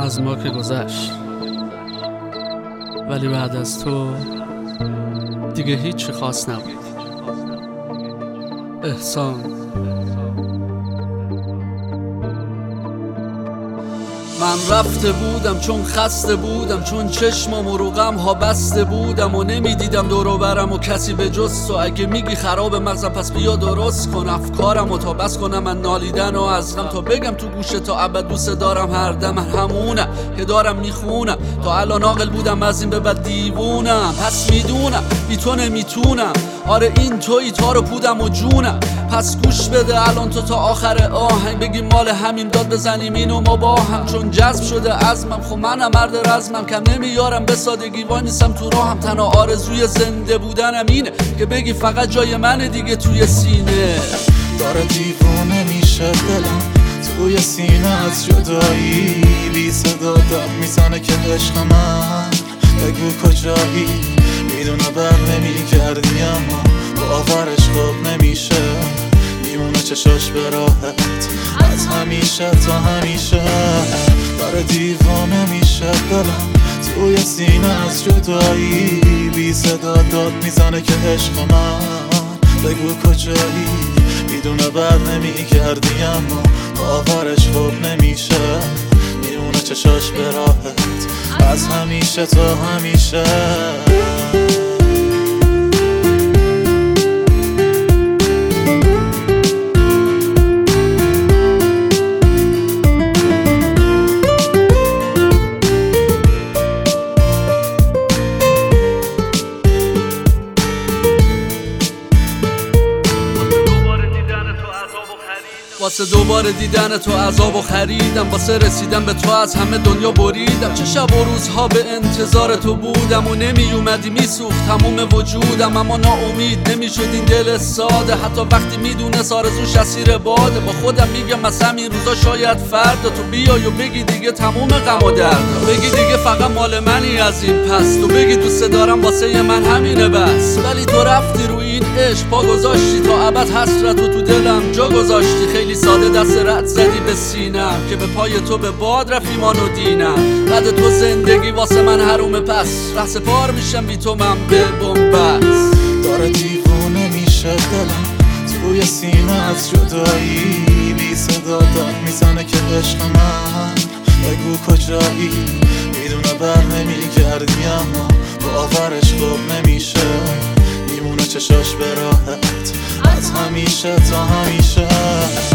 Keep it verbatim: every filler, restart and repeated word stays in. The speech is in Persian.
از ما که گذشت، ولی بعد از تو دیگه هیچی خاص نبود. احسان. من رفته بودم چون خسته بودم، چون چشمم و رو غم ها بسته بودم و نمیدیدم دور و برم و کسی به جز تو. اگه میگی خراب مغزم پس بیا درست کن افکارم و تا بس کنم من نالیدن و از غم، تا بگم تو گوشه تا ابد دوست دارم هر دم. من همونم که دارم میخونم، تا الان عاقل بودم از این به بعد دیوونم. پس میدونم بی تو نمیتونم، آره این تویی تار و پودم و جونم. پس گوش بده الان تو تا آخر آهنگ، بگیم مال همین داد بزنیم اینو ما با هم. چون جذب شده عزمم، خب منم مرد رزمم، کم نمیارم به سادگی وای نیستم تو راهم. تنها آرزوی زنده بودنم اینه که بگی فقط جای منه دیگه توی سینه. داره دیوونه میشه دلم توی سینه از جدایی، بی صدا داد میزنه که عشق من بگو کجایی. میدونه بر نمیگردی اما باورش خوب نمیشه، میمونه چشاش به راحت از همیشه تا همیشه. داره دیوانه میشه دلم توی سینه از جدایی، بی صدا داد میزنه که عشق من بگو کجایی. میدونه بر نمیگردی اما باورش خوب نمیشه، میمونه چشاش به راحت از همیشه تا همیشه. واسه دوباره دیدن تو عذاب و خریدم، واسه رسیدن به تو از همه دنیا بریدم. چه شب و روزها به انتظار تو بودم و نمی اومدی میسوخت تموم وجودم. اما ناامید نمیشد این دل ساده، حتی وقتی میدونست آرزوش اسیر باده. با خودم میگم از همین روزا شاید فردا تو بیای و بگی دیگه تموم غم و درد، بگی دیگه فقط مال منی از این پس. تو بگی دوست دارم واسه من همینه بس، ولی تو رفتی رو این عشق پا گذاشتی، تا ابد حسرت تو تو دلم جا گذاشتی. خیلی ساده دست رد زدی به سینم که به پای تو به باد رفت ایمان و دینم. بعد تو زندگی واسه من حرومه، پس ره سپار میشم بی تو من به بنبست. داره دیوونه میشه دلم توی سینه از جدایی، بی صدا داد میزنه که عشق من بگو کجایی. میدونه بر نمیگردی اما باورش خوب نمیشه، میمونه چشاش به راحت از همیشه تا همیشه.